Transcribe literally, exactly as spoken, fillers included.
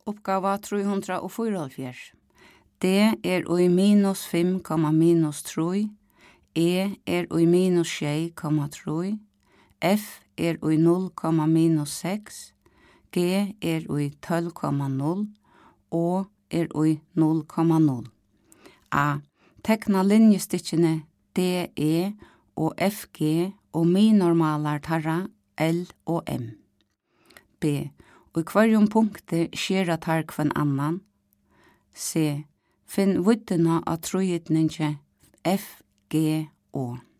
Uppgava tre hundre og fire. D er ui minus fem, minus tre. E er ui minus sju komma tre. F er ui null, minus seks. G er ui tolv komma null. Å er ui null komma null. A. Tekna linjestikkene D, E og F, G og minormalar tarra L og M. B. Og i hverjum punkti skjera tar kvann annan. C. Finn viddina av trojitninge F, G, O.